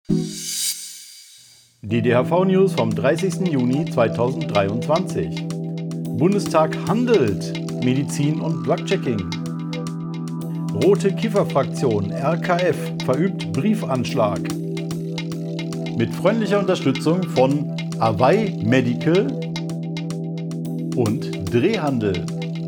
Die DHV-News vom 30. Juni 2023. Bundestag handelt. Medizin und Drug-Checking. Rote Kiffer-Fraktion RKF verübt Briefanschlag. Mit freundlicher Unterstützung von Away Medical und Drehhandel.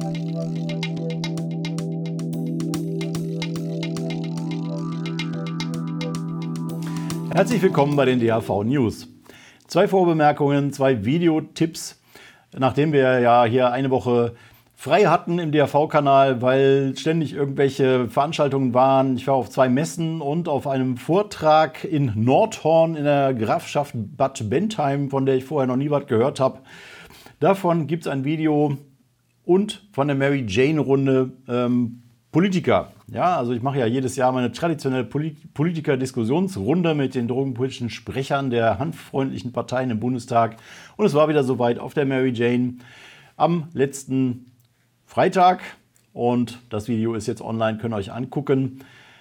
Herzlich willkommen bei den DHV News. 2 Vorbemerkungen, 2 Videotipps, nachdem wir ja hier eine Woche frei hatten im DHV-Kanal, weil ständig irgendwelche Veranstaltungen waren. Ich war auf 2 Messen und auf einem Vortrag in Nordhorn in der Grafschaft Bad Bentheim, von der ich vorher noch nie was gehört habe. Davon gibt es ein Video und von der Mary Jane Runde Politiker. Ja, also ich mache ja jedes Jahr meine traditionelle Politiker-Diskussionsrunde mit den drogenpolitischen Sprechern der handfreundlichen Parteien im Bundestag. Und es war wieder soweit auf der Mary Jane am letzten Freitag. Und das Video ist jetzt online, könnt ihr euch angucken.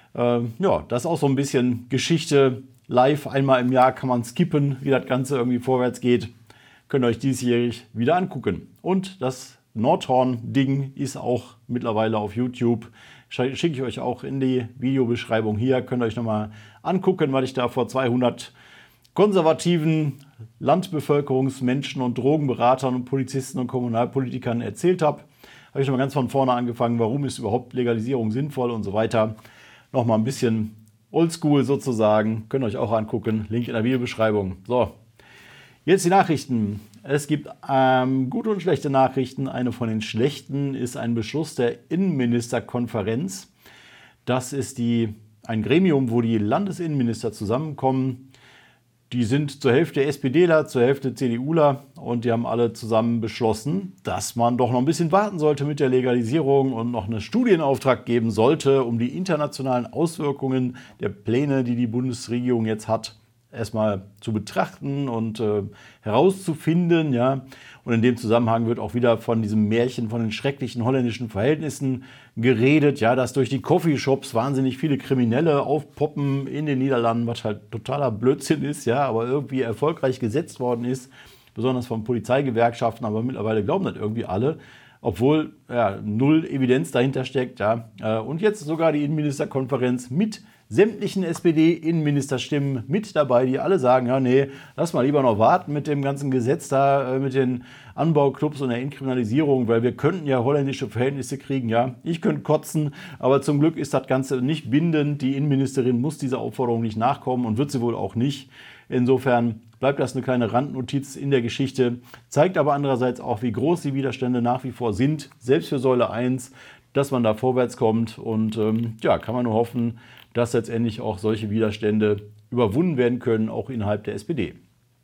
Ja, das ist auch so ein bisschen Geschichte. Live einmal im Jahr kann man skippen, wie das Ganze irgendwie vorwärts geht. Könnt ihr euch diesjährig wieder angucken. Und das Nordhorn-Ding ist auch mittlerweile auf YouTube. Schicke ich euch auch in die Videobeschreibung hier. Könnt ihr euch nochmal angucken, was ich da vor 200 konservativen Landbevölkerungsmenschen und Drogenberatern und Polizisten und Kommunalpolitikern erzählt habe. Habe ich nochmal ganz von vorne angefangen, warum ist überhaupt Legalisierung sinnvoll und so weiter. Nochmal ein bisschen oldschool sozusagen. Könnt ihr euch auch angucken. Link in der Videobeschreibung. So, jetzt die Nachrichten. Es gibt gute und schlechte Nachrichten. Eine von den schlechten ist ein Beschluss der Innenministerkonferenz. Das ist ein Gremium, wo die Landesinnenminister zusammenkommen. Die sind zur Hälfte SPDler, zur Hälfte CDUler und die haben alle zusammen beschlossen, dass man doch noch ein bisschen warten sollte mit der Legalisierung und noch einen Studienauftrag geben sollte, um die internationalen Auswirkungen der Pläne, die die Bundesregierung jetzt hat, erstmal zu betrachten und herauszufinden. Ja. Und in dem Zusammenhang wird auch wieder von diesem Märchen, von den schrecklichen holländischen Verhältnissen geredet, ja, dass durch die Coffeeshops wahnsinnig viele Kriminelle aufpoppen in den Niederlanden, was halt totaler Blödsinn ist, ja, aber irgendwie erfolgreich gesetzt worden ist, besonders von Polizeigewerkschaften, aber mittlerweile glauben das irgendwie alle, obwohl ja, null Evidenz dahinter steckt. Ja. Und jetzt sogar die Innenministerkonferenz mit sämtlichen SPD-Innenministerstimmen mit dabei, die alle sagen, ja nee, lass mal lieber noch warten mit dem ganzen Gesetz da, mit den Anbauclubs und der Entkriminalisierung, weil wir könnten ja holländische Verhältnisse kriegen, ja. Ich könnte kotzen, aber zum Glück ist das Ganze nicht bindend. Die Innenministerin muss dieser Aufforderung nicht nachkommen und wird sie wohl auch nicht. Insofern bleibt das eine kleine Randnotiz in der Geschichte, zeigt aber andererseits auch, wie groß die Widerstände nach wie vor sind, selbst für Säule 1, dass man da vorwärts kommt und ja, kann man nur hoffen, dass letztendlich auch solche Widerstände überwunden werden können, auch innerhalb der SPD.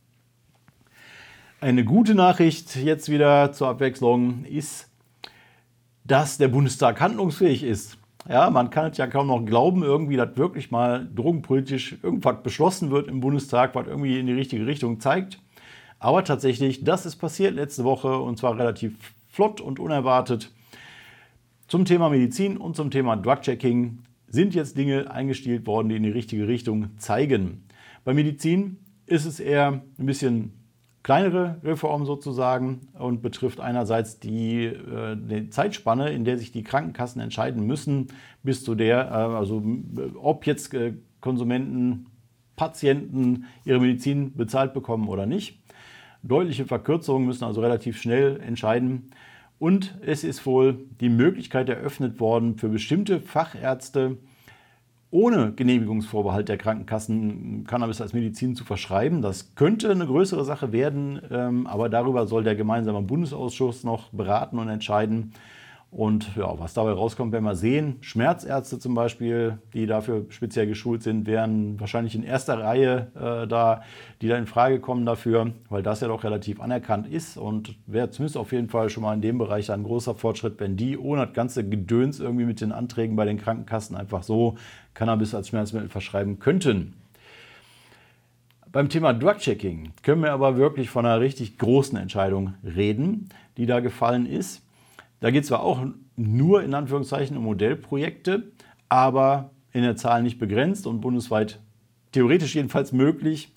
Eine gute Nachricht jetzt wieder zur Abwechslung ist, dass der Bundestag handlungsfähig ist. Ja, man kann es ja kaum noch glauben, irgendwie, dass wirklich mal drogenpolitisch irgendwas beschlossen wird im Bundestag, was irgendwie in die richtige Richtung zeigt. Aber tatsächlich, das ist passiert letzte Woche und zwar relativ flott und unerwartet. Zum Thema Medizin und zum Thema Drug-Checking sind jetzt Dinge eingestielt worden, die in die richtige Richtung zeigen. Bei Medizin ist es eher ein bisschen kleinere Reform sozusagen und betrifft einerseits die Zeitspanne, in der sich die Krankenkassen entscheiden müssen, bis zu der, also ob jetzt Konsumenten, Patienten ihre Medizin bezahlt bekommen oder nicht. Deutliche Verkürzungen müssen also relativ schnell entscheiden. Und es ist wohl die Möglichkeit eröffnet worden, für bestimmte Fachärzte ohne Genehmigungsvorbehalt der Krankenkassen Cannabis als Medizin zu verschreiben. Das könnte eine größere Sache werden, aber darüber soll der gemeinsame Bundesausschuss noch beraten und entscheiden. Und ja, was dabei rauskommt, werden wir sehen. Schmerzärzte zum Beispiel, die dafür speziell geschult sind, wären wahrscheinlich in erster Reihe die da in Frage kommen dafür, weil das ja doch relativ anerkannt ist und wäre zumindest auf jeden Fall schon mal in dem Bereich ein großer Fortschritt, wenn die ohne das ganze Gedöns irgendwie mit den Anträgen bei den Krankenkassen einfach so Cannabis als Schmerzmittel verschreiben könnten. Beim Thema Drug-Checking können wir aber wirklich von einer richtig großen Entscheidung reden, die da gefallen ist. Da geht es zwar auch nur in Anführungszeichen um Modellprojekte, aber in der Zahl nicht begrenzt und bundesweit theoretisch jedenfalls möglich.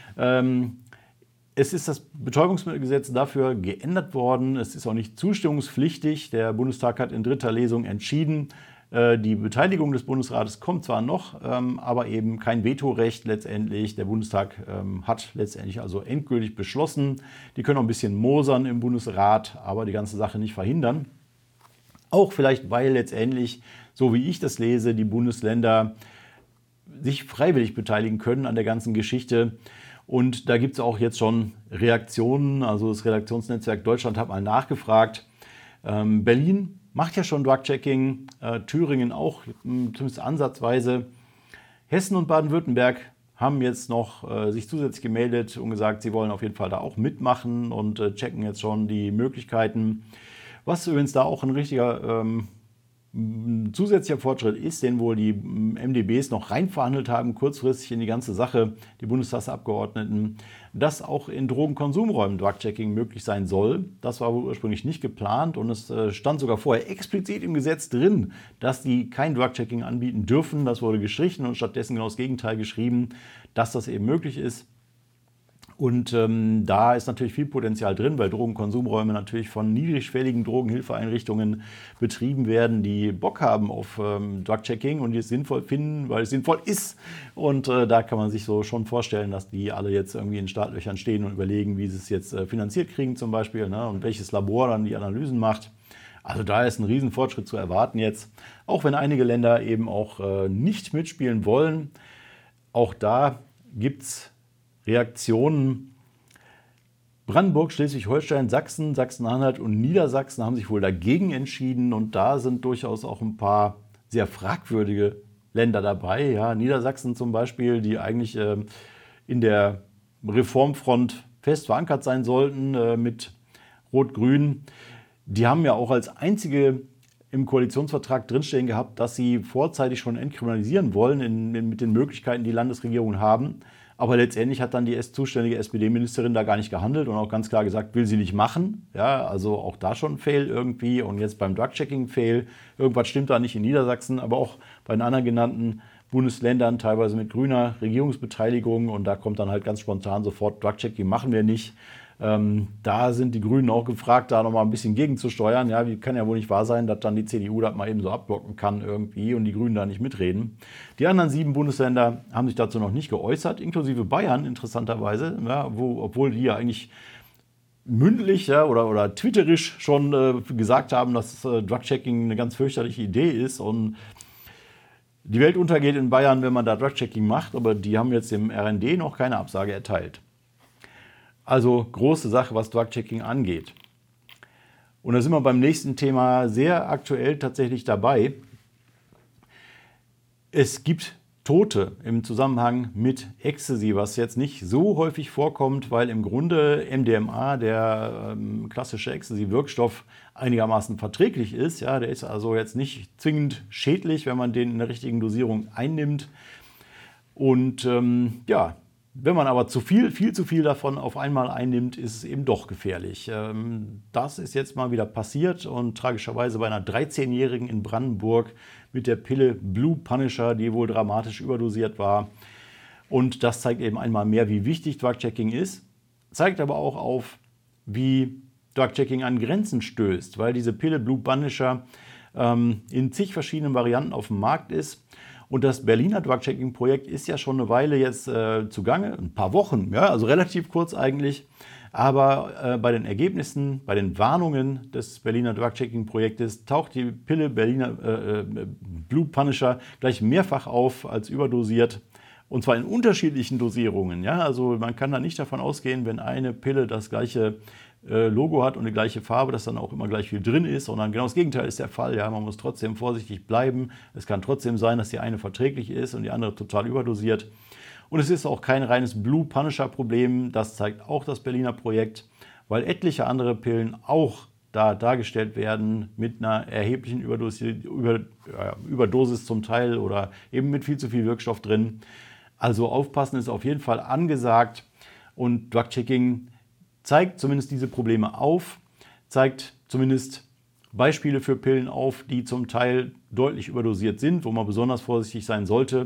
Es ist das Betäubungsmittelgesetz dafür geändert worden. Es ist auch nicht zustimmungspflichtig. Der Bundestag hat in dritter Lesung entschieden, die Beteiligung des Bundesrates kommt zwar noch, aber eben kein Vetorecht letztendlich. Der Bundestag hat letztendlich also endgültig beschlossen. Die können auch ein bisschen mosern im Bundesrat, aber die ganze Sache nicht verhindern. Auch vielleicht, weil letztendlich, so wie ich das lese, die Bundesländer sich freiwillig beteiligen können an der ganzen Geschichte. Und da gibt es auch jetzt schon Reaktionen. Also das Redaktionsnetzwerk Deutschland hat mal nachgefragt. Berlin macht ja schon Drug-Checking, Thüringen auch, zumindest ansatzweise. Hessen und Baden-Württemberg haben jetzt noch sich zusätzlich gemeldet und gesagt, sie wollen auf jeden Fall da auch mitmachen und checken jetzt schon die Möglichkeiten. Was übrigens da auch ein richtiger zusätzlicher Fortschritt ist, den wohl die MdBs noch reinverhandelt haben, kurzfristig in die ganze Sache, die Bundestagsabgeordneten, dass auch in Drogenkonsumräumen Drug-Checking möglich sein soll. Das war wohl ursprünglich nicht geplant und es stand sogar vorher explizit im Gesetz drin, dass die kein Drug-Checking anbieten dürfen. Das wurde gestrichen und stattdessen genau das Gegenteil geschrieben, dass das eben möglich ist. Und da ist natürlich viel Potenzial drin, weil Drogenkonsumräume natürlich von niedrigschwelligen Drogenhilfeeinrichtungen betrieben werden, die Bock haben auf Drug-Checking und die es sinnvoll finden, weil es sinnvoll ist. Und da kann man sich so schon vorstellen, dass die alle jetzt irgendwie in Startlöchern stehen und überlegen, wie sie es jetzt finanziert kriegen zum Beispiel, ne, und welches Labor dann die Analysen macht. Also da ist ein Riesenfortschritt zu erwarten jetzt, auch wenn einige Länder eben auch nicht mitspielen wollen. Auch da gibt es Reaktionen. Brandenburg, Schleswig-Holstein, Sachsen, Sachsen-Anhalt und Niedersachsen haben sich wohl dagegen entschieden und da sind durchaus auch ein paar sehr fragwürdige Länder dabei. Ja, Niedersachsen zum Beispiel, die eigentlich in der Reformfront fest verankert sein sollten mit Rot-Grün. Die haben ja auch als einzige im Koalitionsvertrag drinstehen gehabt, dass sie vorzeitig schon entkriminalisieren wollen mit den Möglichkeiten, die Landesregierungen haben. Aber letztendlich hat dann die zuständige SPD-Ministerin da gar nicht gehandelt und auch ganz klar gesagt, will sie nicht machen. Ja, also auch da schon ein Fail irgendwie und jetzt beim Drug-Checking Fail. Irgendwas stimmt da nicht in Niedersachsen, aber auch bei den anderen genannten Bundesländern, teilweise mit grüner Regierungsbeteiligung. Und da kommt dann halt ganz spontan sofort, Drug-Checking machen wir nicht. Da sind die Grünen auch gefragt, da nochmal ein bisschen gegenzusteuern. Ja, kann ja wohl nicht wahr sein, dass dann die CDU das mal eben so abblocken kann irgendwie und die Grünen da nicht mitreden. Die anderen 7 Bundesländer haben sich dazu noch nicht geäußert, inklusive Bayern interessanterweise, ja, obwohl die ja eigentlich mündlich oder twitterisch schon gesagt haben, dass Drug-Checking eine ganz fürchterliche Idee ist und die Welt untergeht in Bayern, wenn man da Drug-Checking macht, aber die haben jetzt dem RND noch keine Absage erteilt. Also große Sache, was Drug-Checking angeht. Und da sind wir beim nächsten Thema sehr aktuell tatsächlich dabei. Es gibt Tote im Zusammenhang mit Ecstasy, was jetzt nicht so häufig vorkommt, weil im Grunde MDMA, der klassische Ecstasy-Wirkstoff, einigermaßen verträglich ist. Ja, der ist also jetzt nicht zwingend schädlich, wenn man den in der richtigen Dosierung einnimmt. Und wenn man aber viel zu viel davon auf einmal einnimmt, ist es eben doch gefährlich. Das ist jetzt mal wieder passiert und tragischerweise bei einer 13-Jährigen in Brandenburg mit der Pille Blue Punisher, die wohl dramatisch überdosiert war. Und das zeigt eben einmal mehr, wie wichtig Drug-Checking ist, zeigt aber auch auf, wie Drug-Checking an Grenzen stößt, weil diese Pille Blue Punisher in zig verschiedenen Varianten auf dem Markt ist. Und das Berliner Drug-Checking-Projekt ist ja schon eine Weile jetzt zugange, ein paar Wochen, ja, also relativ kurz eigentlich. Aber bei den Ergebnissen, bei den Warnungen des Berliner Drug-Checking-Projektes taucht die Pille Berliner Blue Punisher gleich mehrfach auf als überdosiert. Und zwar in unterschiedlichen Dosierungen. Ja? Also man kann da nicht davon ausgehen, wenn eine Pille das gleiche Logo hat und die gleiche Farbe, dass dann auch immer gleich viel drin ist, sondern genau das Gegenteil ist der Fall. Ja, man muss trotzdem vorsichtig bleiben. Es kann trotzdem sein, dass die eine verträglich ist und die andere total überdosiert. Und es ist auch kein reines Blue Punisher Problem, das zeigt auch das Berliner Projekt, weil etliche andere Pillen auch da dargestellt werden mit einer erheblichen Überdosis zum Teil oder eben mit viel zu viel Wirkstoff drin. Also aufpassen ist auf jeden Fall angesagt und Drug-Checking zeigt zumindest diese Probleme auf, zeigt zumindest Beispiele für Pillen auf, die zum Teil deutlich überdosiert sind, wo man besonders vorsichtig sein sollte.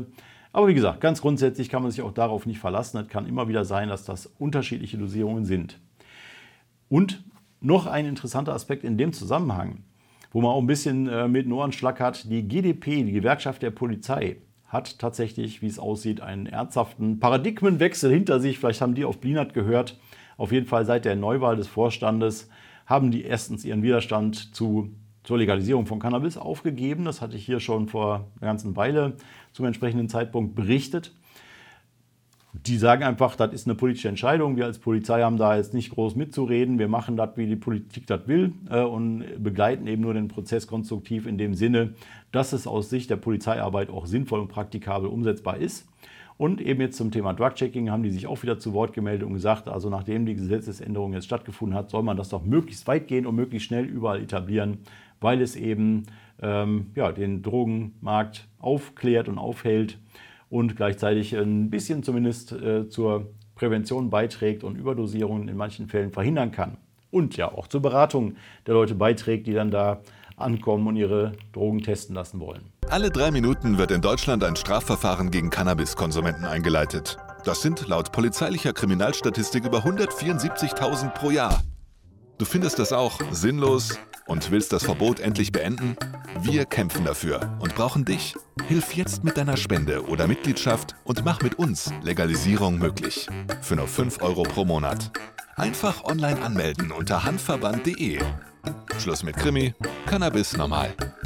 Aber wie gesagt, ganz grundsätzlich kann man sich auch darauf nicht verlassen. Es kann immer wieder sein, dass das unterschiedliche Dosierungen sind. Und noch ein interessanter Aspekt in dem Zusammenhang, wo man auch ein bisschen mit den Ohrenschlag hat, die GdP, die Gewerkschaft der Polizei, hat tatsächlich, wie es aussieht, einen ernsthaften Paradigmenwechsel hinter sich. Vielleicht haben die auf Blinert gehört. Auf jeden Fall seit der Neuwahl des Vorstandes haben die erstens ihren Widerstand zur Legalisierung von Cannabis aufgegeben. Das hatte ich hier schon vor einer ganzen Weile zum entsprechenden Zeitpunkt berichtet. Die sagen einfach, das ist eine politische Entscheidung. Wir als Polizei haben da jetzt nicht groß mitzureden. Wir machen das, wie die Politik das will und begleiten eben nur den Prozess konstruktiv in dem Sinne, dass es aus Sicht der Polizeiarbeit auch sinnvoll und praktikabel umsetzbar ist. Und eben jetzt zum Thema Drug-Checking haben die sich auch wieder zu Wort gemeldet und gesagt, also nachdem die Gesetzesänderung jetzt stattgefunden hat, soll man das doch möglichst weit gehen und möglichst schnell überall etablieren, weil es eben den Drogenmarkt aufklärt und aufhält und gleichzeitig ein bisschen zumindest zur Prävention beiträgt und Überdosierungen in manchen Fällen verhindern kann. Und ja auch zur Beratung der Leute beiträgt, die dann da ankommen und ihre Drogen testen lassen wollen. Alle 3 Minuten wird in Deutschland ein Strafverfahren gegen Cannabiskonsumenten eingeleitet. Das sind laut polizeilicher Kriminalstatistik über 174.000 pro Jahr. Du findest das auch sinnlos und willst das Verbot endlich beenden? Wir kämpfen dafür und brauchen dich. Hilf jetzt mit deiner Spende oder Mitgliedschaft und mach mit uns Legalisierung möglich. Für nur 5 Euro pro Monat. Einfach online anmelden unter handverband.de. Schluss mit Krimi, Cannabis normal.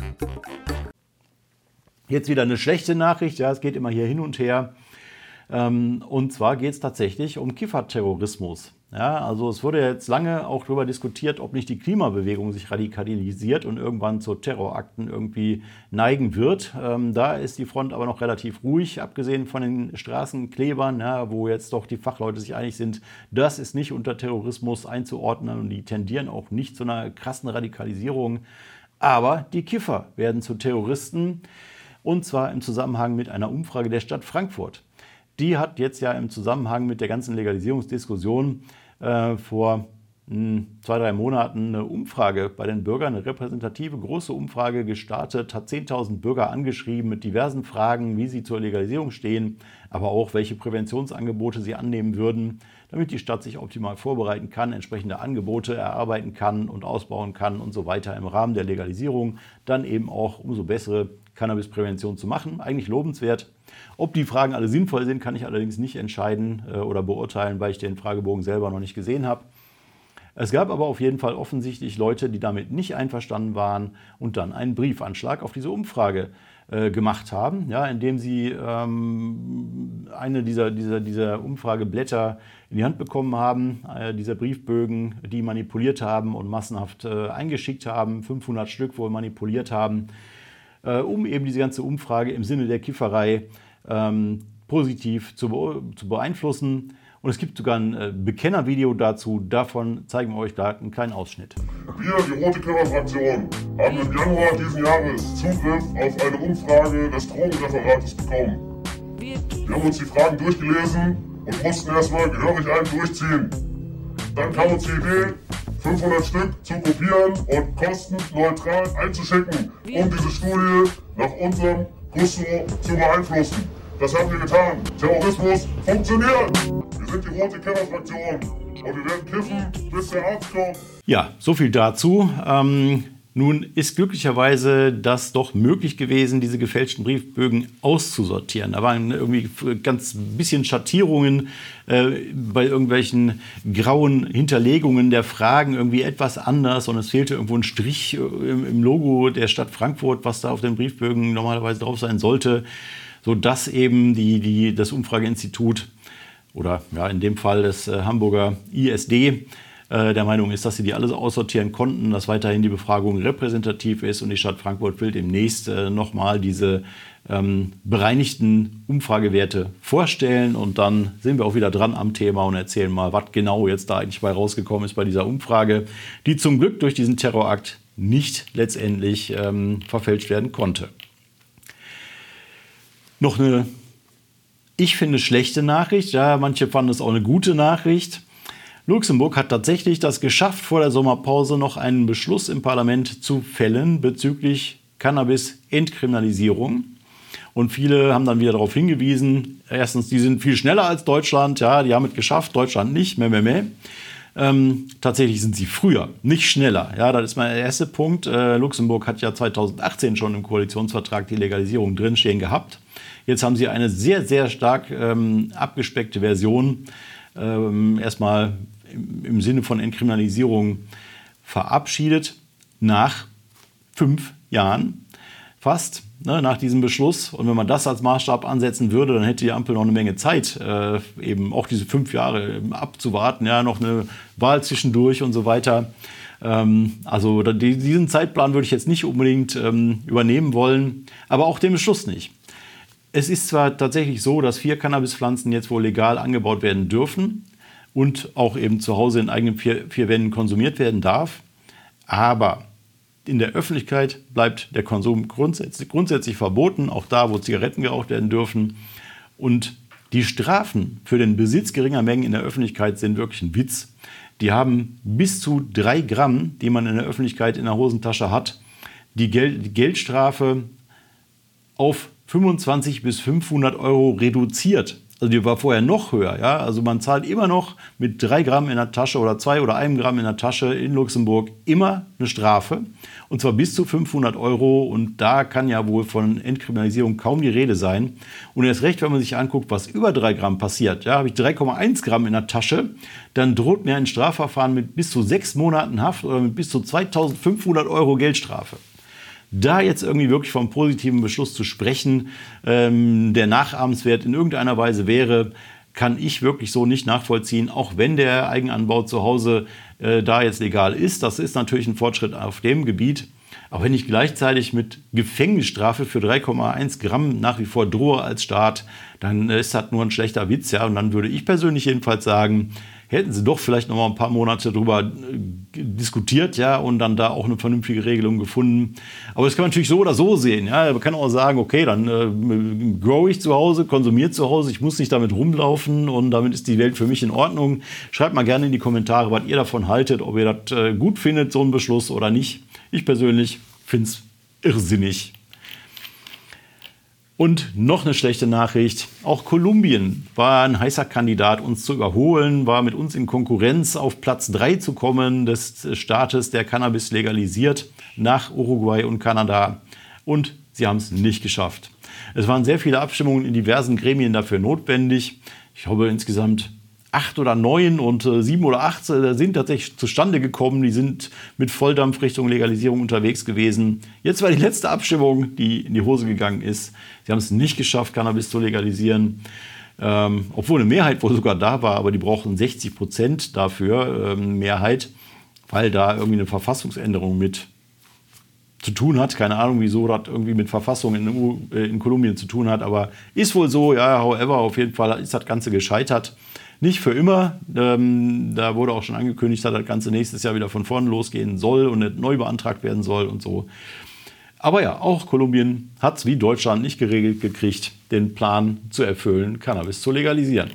Jetzt wieder eine schlechte Nachricht, ja, es geht immer hier hin und her. Und zwar geht es tatsächlich um Kifferterrorismus. Ja, also es wurde jetzt lange auch darüber diskutiert, ob nicht die Klimabewegung sich radikalisiert und irgendwann zu Terrorakten irgendwie neigen wird. Da ist die Front aber noch relativ ruhig, abgesehen von den Straßenklebern, ja, wo jetzt doch die Fachleute sich einig sind, das ist nicht unter Terrorismus einzuordnen und die tendieren auch nicht zu einer krassen Radikalisierung. Aber die Kiffer werden zu Terroristen, und zwar im Zusammenhang mit einer Umfrage der Stadt Frankfurt. Die hat jetzt ja im Zusammenhang mit der ganzen Legalisierungsdiskussion vor 2-3 Monaten eine Umfrage bei den Bürgern, eine repräsentative große Umfrage gestartet, hat 10.000 Bürger angeschrieben mit diversen Fragen, wie sie zur Legalisierung stehen, aber auch welche Präventionsangebote sie annehmen würden, damit die Stadt sich optimal vorbereiten kann, entsprechende Angebote erarbeiten kann und ausbauen kann und so weiter im Rahmen der Legalisierung, dann eben auch umso bessere Cannabisprävention zu machen. Eigentlich lobenswert. Ob die Fragen alle sinnvoll sind, kann ich allerdings nicht entscheiden oder beurteilen, weil ich den Fragebogen selber noch nicht gesehen habe. Es gab aber auf jeden Fall offensichtlich Leute, die damit nicht einverstanden waren und dann einen Briefanschlag auf diese Umfrage gemacht haben, ja, indem sie eine dieser Umfrageblätter in die Hand bekommen haben, dieser Briefbögen, die manipuliert haben und massenhaft eingeschickt haben, 500 Stück wohl manipuliert haben, um eben diese ganze Umfrage im Sinne der Kifferei positiv zu beeinflussen. Und es gibt sogar ein Bekennervideo dazu. Davon zeigen wir euch da einen kleinen Ausschnitt. Wir, die Rote Kiffer-Fraktion, haben im Januar diesen Jahres Zugriff auf eine Umfrage des Drogenreferates bekommen. Wir haben uns die Fragen durchgelesen und mussten erstmal gehörig einen durchziehen. Dann kam uns die Idee, 500 Stück zu kopieren und kostenneutral einzuschicken, um diese Studie nach unserem Gusto zu beeinflussen. Das haben wir getan. Terrorismus funktioniert. Wir sind die Rote Kiffer-Fraktion und wir werden kiffen, bis der Arzt kommt. Ja, so viel dazu. Nun ist glücklicherweise das doch möglich gewesen, diese gefälschten Briefbögen auszusortieren. Da waren irgendwie ganz bisschen Schattierungen bei irgendwelchen grauen Hinterlegungen der Fragen irgendwie etwas anders und es fehlte irgendwo ein Strich im Logo der Stadt Frankfurt, was da auf den Briefbögen normalerweise drauf sein sollte, sodass eben das Umfrageinstitut oder ja, in dem Fall das Hamburger ISD der Meinung ist, dass sie die alles aussortieren konnten, dass weiterhin die Befragung repräsentativ ist und die Stadt Frankfurt will demnächst nochmal diese bereinigten Umfragewerte vorstellen und dann sind wir auch wieder dran am Thema und erzählen mal, was genau jetzt da eigentlich bei rausgekommen ist bei dieser Umfrage, die zum Glück durch diesen Terrorakt nicht letztendlich verfälscht werden konnte. Noch eine, ich finde, schlechte Nachricht, ja, manche fanden es auch eine gute Nachricht. Luxemburg hat tatsächlich das geschafft, vor der Sommerpause noch einen Beschluss im Parlament zu fällen bezüglich Cannabis-Entkriminalisierung. Und viele haben dann wieder darauf hingewiesen, erstens, die sind viel schneller als Deutschland, ja, die haben es geschafft, Deutschland nicht, tatsächlich sind sie früher, nicht schneller. Ja, das ist mein erster Punkt. Luxemburg hat ja 2018 schon im Koalitionsvertrag die Legalisierung drinstehen gehabt. Jetzt haben sie eine sehr, sehr stark abgespeckte Version erstmal im Sinne von Entkriminalisierung verabschiedet nach 5 Jahren fast, ne, nach diesem Beschluss. Und wenn man das als Maßstab ansetzen würde, dann hätte die Ampel noch eine Menge Zeit, eben auch diese 5 Jahre abzuwarten, ja, noch eine Wahl zwischendurch und so weiter. Also diesen Zeitplan würde ich jetzt nicht unbedingt übernehmen wollen, aber auch den Beschluss nicht. Es ist zwar tatsächlich so, dass 4 Cannabispflanzen jetzt wohl legal angebaut werden dürfen und auch eben zu Hause in eigenen 4 Wänden konsumiert werden darf, aber in der Öffentlichkeit bleibt der Konsum grundsätzlich verboten, auch da, wo Zigaretten geraucht werden dürfen. Und die Strafen für den Besitz geringer Mengen in der Öffentlichkeit sind wirklich ein Witz. Die haben bis zu 3 Gramm, die man in der Öffentlichkeit in der Hosentasche hat, die Geldstrafe auf 25 bis 500 Euro reduziert. Also die war vorher noch höher. Ja? Also man zahlt immer noch mit 3 Gramm in der Tasche oder 2 oder 1 Gramm in der Tasche in Luxemburg immer eine Strafe. Und zwar bis zu 500 Euro. Und da kann ja wohl von Entkriminalisierung kaum die Rede sein. Und erst recht, wenn man sich anguckt, was über 3 Gramm passiert. Ja, habe ich 3,1 Gramm in der Tasche, dann droht mir ein Strafverfahren mit bis zu 6 Monaten Haft oder mit bis zu 2.500 Euro Geldstrafe. Da jetzt irgendwie wirklich vom positiven Beschluss zu sprechen, der nachahmenswert in irgendeiner Weise wäre, kann ich wirklich so nicht nachvollziehen, auch wenn der Eigenanbau zu Hause da jetzt legal ist. Das ist natürlich ein Fortschritt auf dem Gebiet. Aber wenn ich gleichzeitig mit Gefängnisstrafe für 3,1 Gramm nach wie vor drohe als Staat, dann ist das nur ein schlechter Witz. Ja? Und dann würde ich persönlich jedenfalls sagen, hätten sie doch vielleicht noch mal ein paar Monate darüber diskutiert, ja, und dann da auch eine vernünftige Regelung gefunden. Aber das kann man natürlich so oder so sehen. Ja. Man kann auch sagen, okay, dann grow ich zu Hause, konsumiere zu Hause, ich muss nicht damit rumlaufen und damit ist die Welt für mich in Ordnung. Schreibt mal gerne in die Kommentare, was ihr davon haltet, ob ihr das gut findet, so einen Beschluss oder nicht. Ich persönlich finde es irrsinnig. Und noch eine schlechte Nachricht, auch Kolumbien war ein heißer Kandidat, uns zu überholen, war mit uns in Konkurrenz auf Platz 3 zu kommen des Staates, der Cannabis legalisiert, nach Uruguay und Kanada. Und sie haben es nicht geschafft. Es waren sehr viele Abstimmungen in diversen Gremien dafür notwendig. Ich glaube insgesamt 8 oder 9 und 7 oder 8 sind tatsächlich zustande gekommen. Die sind mit Volldampf Richtung Legalisierung unterwegs gewesen. Jetzt war die letzte Abstimmung, die in die Hose gegangen ist. Sie haben es nicht geschafft, Cannabis zu legalisieren. Obwohl eine Mehrheit wohl sogar da war, aber die brauchten 60% dafür, Mehrheit, weil da irgendwie eine Verfassungsänderung mit zu tun hat. Keine Ahnung, wieso das irgendwie mit Verfassung in Kolumbien zu tun hat, aber ist wohl so. Ja, however, auf jeden Fall ist das Ganze gescheitert. Nicht für immer. Da wurde auch schon angekündigt, dass das Ganze nächstes Jahr wieder von vorne losgehen soll und neu beantragt werden soll und so. Aber ja, auch Kolumbien hat es wie Deutschland nicht geregelt gekriegt, den Plan zu erfüllen, Cannabis zu legalisieren.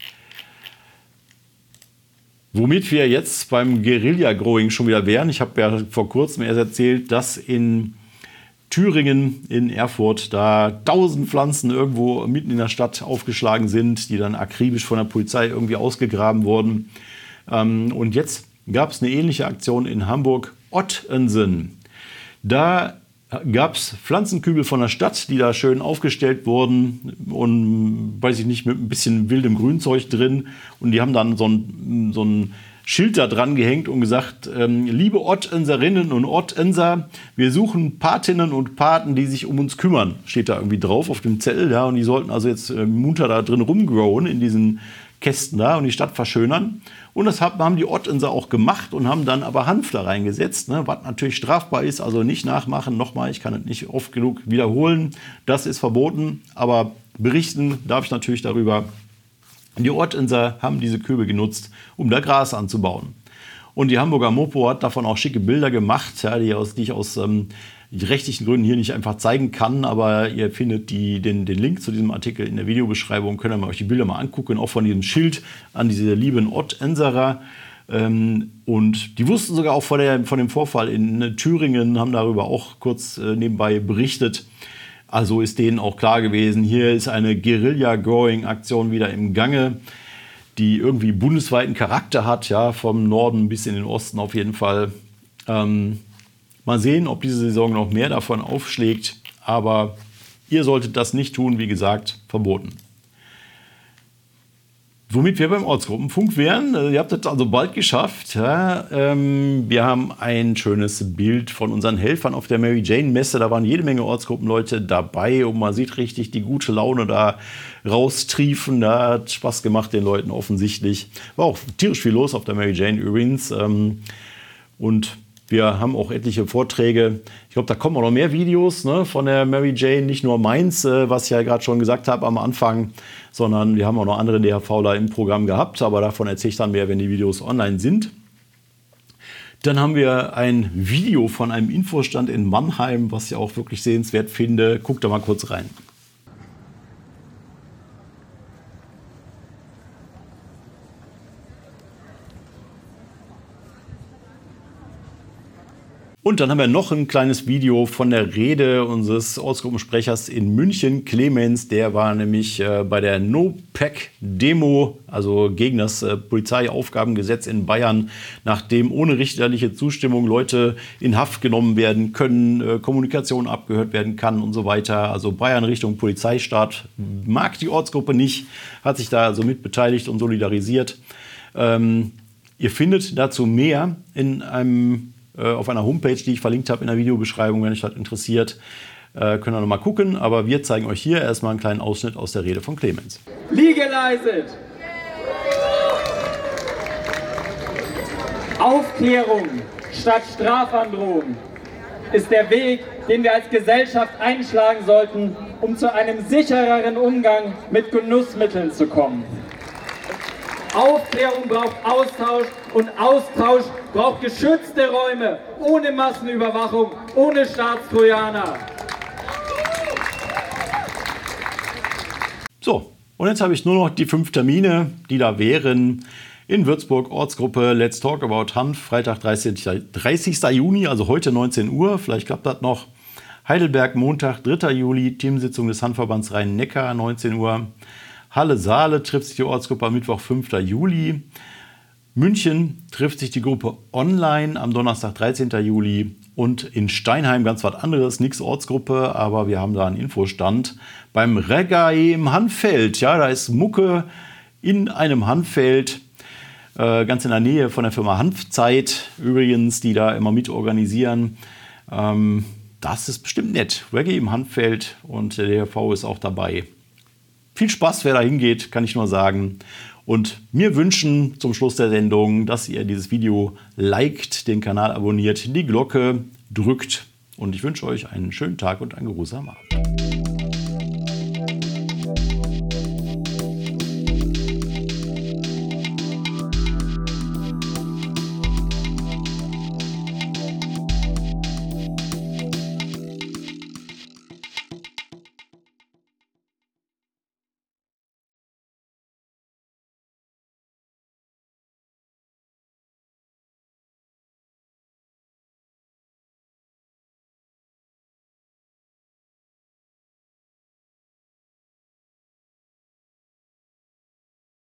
Womit wir jetzt beim Guerilla-Growing schon wieder wären. Ich habe ja vor kurzem erst erzählt, dass in Thüringen, in Erfurt, da 1000 Pflanzen irgendwo mitten in der Stadt aufgeschlagen sind, die dann akribisch von der Polizei irgendwie ausgegraben wurden. Und jetzt gab es eine ähnliche Aktion in Hamburg-Ottensen. Da gab es Pflanzenkübel von der Stadt, die da schön aufgestellt wurden und, weiß ich nicht, mit ein bisschen wildem Grünzeug drin. Und die haben dann so ein Schild da dran gehängt und gesagt, liebe Ottenserinnen und Ottenser, wir suchen Patinnen und Paten, die sich um uns kümmern. Steht da irgendwie drauf auf dem Zettel. Ja, und die sollten also jetzt munter da drin rumgrowen in diesen Kästen da und die Stadt verschönern. Und das haben die Ottenser auch gemacht und haben dann aber Hanf da reingesetzt, ne, was natürlich strafbar ist. Also nicht nachmachen. Nochmal, ich kann es nicht oft genug wiederholen. Das ist verboten, aber berichten darf ich natürlich darüber. Die Ottenser haben diese Kübel genutzt, um da Gras anzubauen. Und die Hamburger Mopo hat davon auch schicke Bilder gemacht, ja, die ich aus rechtlichen Gründen hier nicht einfach zeigen kann. Aber ihr findet den Link zu diesem Artikel in der Videobeschreibung. Könnt ihr euch die Bilder mal angucken, auch von diesem Schild an diese lieben Ottenserer. Und die wussten sogar auch von dem Vorfall in Thüringen, haben darüber auch kurz nebenbei berichtet. Also ist denen auch klar gewesen, hier ist eine Guerilla-Growing-Aktion wieder im Gange, die irgendwie bundesweiten Charakter hat, ja, vom Norden bis in den Osten auf jeden Fall. Mal sehen, ob diese Saison noch mehr davon aufschlägt, aber ihr solltet das nicht tun, wie gesagt, verboten. Womit wir beim Ortsgruppenfunk wären, ihr habt das also bald geschafft. Ja, wir haben ein schönes Bild von unseren Helfern auf der Mary Jane Messe. Da waren jede Menge Ortsgruppenleute dabei und man sieht richtig die gute Laune da raustriefen. Da hat Spaß gemacht den Leuten offensichtlich. War auch tierisch viel los auf der Mary Jane übrigens. Und wir haben auch etliche Vorträge. Ich glaube, da kommen auch noch mehr Videos, ne, von der Mary Jane. Nicht nur meins, was ich ja gerade schon gesagt habe am Anfang, sondern wir haben auch noch andere DHVler im Programm gehabt. Aber davon erzähle ich dann mehr, wenn die Videos online sind. Dann haben wir ein Video von einem Infostand in Mannheim, was ich auch wirklich sehenswert finde. Guckt da mal kurz rein. Und dann haben wir noch ein kleines Video von der Rede unseres Ortsgruppensprechers in München, Clemens. Der war nämlich bei der No-Pack-Demo, also gegen das Polizeiaufgabengesetz in Bayern, nachdem ohne richterliche Zustimmung Leute in Haft genommen werden können, Kommunikation abgehört werden kann und so weiter. Also Bayern Richtung Polizeistaat mag die Ortsgruppe nicht, hat sich da also mit beteiligt und solidarisiert. Ihr findet dazu mehr in auf einer Homepage, die ich verlinkt habe in der Videobeschreibung, wenn euch das interessiert. Könnt ihr noch mal gucken, aber wir zeigen euch hier erstmal einen kleinen Ausschnitt aus der Rede von Clemens. Legalize it! Aufklärung statt Strafandrohung ist der Weg, den wir als Gesellschaft einschlagen sollten, um zu einem sichereren Umgang mit Genussmitteln zu kommen. Aufklärung braucht Austausch und Austausch braucht geschützte Räume, ohne Massenüberwachung, ohne Staatstrojaner. So, und jetzt habe ich nur noch die 5 Termine, die da wären. In Würzburg, Ortsgruppe Let's Talk About Hanf, Freitag 30. Juni, also heute 19 Uhr, vielleicht klappt das noch. Heidelberg, Montag, 3. Juli, Teamsitzung des Hanfverbands Rhein-Neckar, 19 Uhr. Halle-Saale trifft sich die Ortsgruppe am Mittwoch, 5. Juli. München trifft sich die Gruppe online am Donnerstag, 13. Juli. Und in Steinheim ganz was anderes, nix Ortsgruppe, aber wir haben da einen Infostand beim Reggae im Hanffeld. Ja, da ist Mucke in einem Hanffeld, ganz in der Nähe von der Firma Hanfzeit übrigens, die da immer mitorganisieren. Das ist bestimmt nett. Reggae im Hanffeld und der DHV ist auch dabei. Viel Spaß, wer da hingeht, kann ich nur sagen. Und mir wünschen zum Schluss der Sendung, dass ihr dieses Video liked, den Kanal abonniert, die Glocke drückt. Und ich wünsche euch einen schönen Tag und einen geruhsamen Abend.